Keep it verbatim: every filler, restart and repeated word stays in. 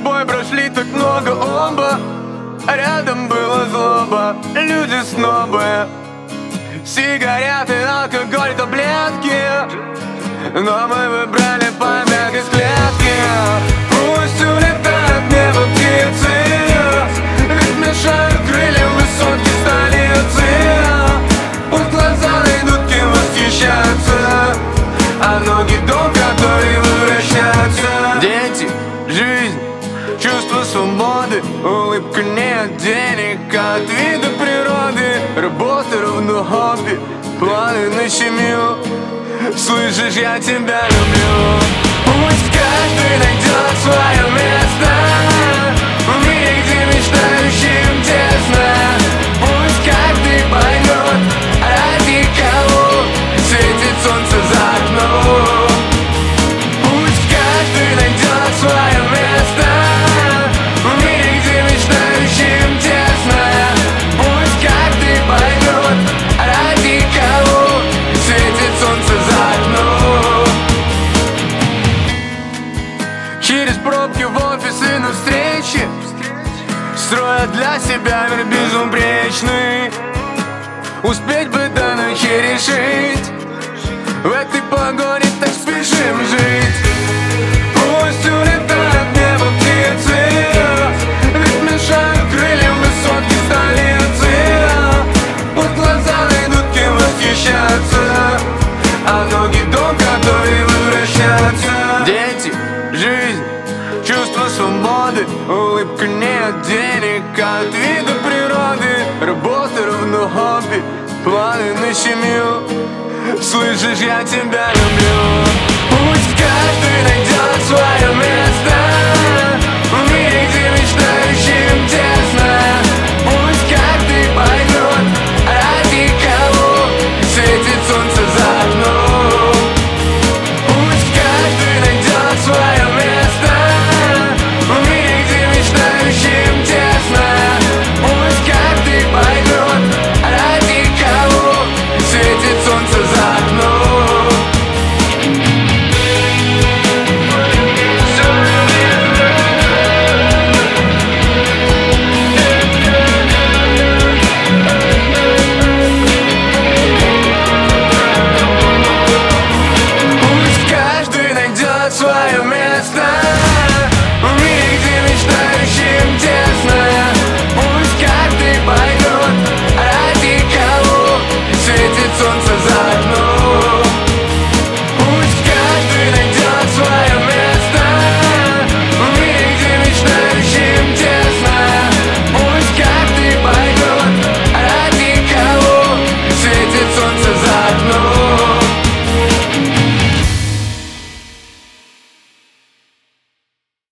тобой прошли так много оба, а рядом была злоба, люди снобы, сигареты, алкоголь, таблетки. Но мы выбрали побег из клетки. Пусть улетают в небо птицы, ведь мешают крыльям высотки столицы. Пусть глаза найдут кем восхищаться, а ноги дом, который возвращается. Дети, жизнь, чувство свободы, улыбка не от денег, а от вида природы. Работа равно хобби, планы на семью. Слышишь, я тебя люблю. Пусть каждый найдет свое место в мире, где мечтающим тесно. Пусть каждый поймет, ради кого светит солнце за окном. Пусть каждый найдет свое место в мире, где мечтающим тесно. Пусть каждый поймет, ради кого светит солнце за окном. Через пробки в офисы на встречи строят для себя мир безупречный. Успеть бы до ночи решить, в этой погоне так спешим жить. Пусть улетают в небо птицы, ведь мешают крыльям высотки столицы. Пусть глаза найдут кем восхищаться, а ноги дом, который возвращаться. Дети, жизнь, чувство свободы, улыбка не от денег, а от вида природы. Работа равно хобби, планы на семью. Слышишь, я тебя люблю.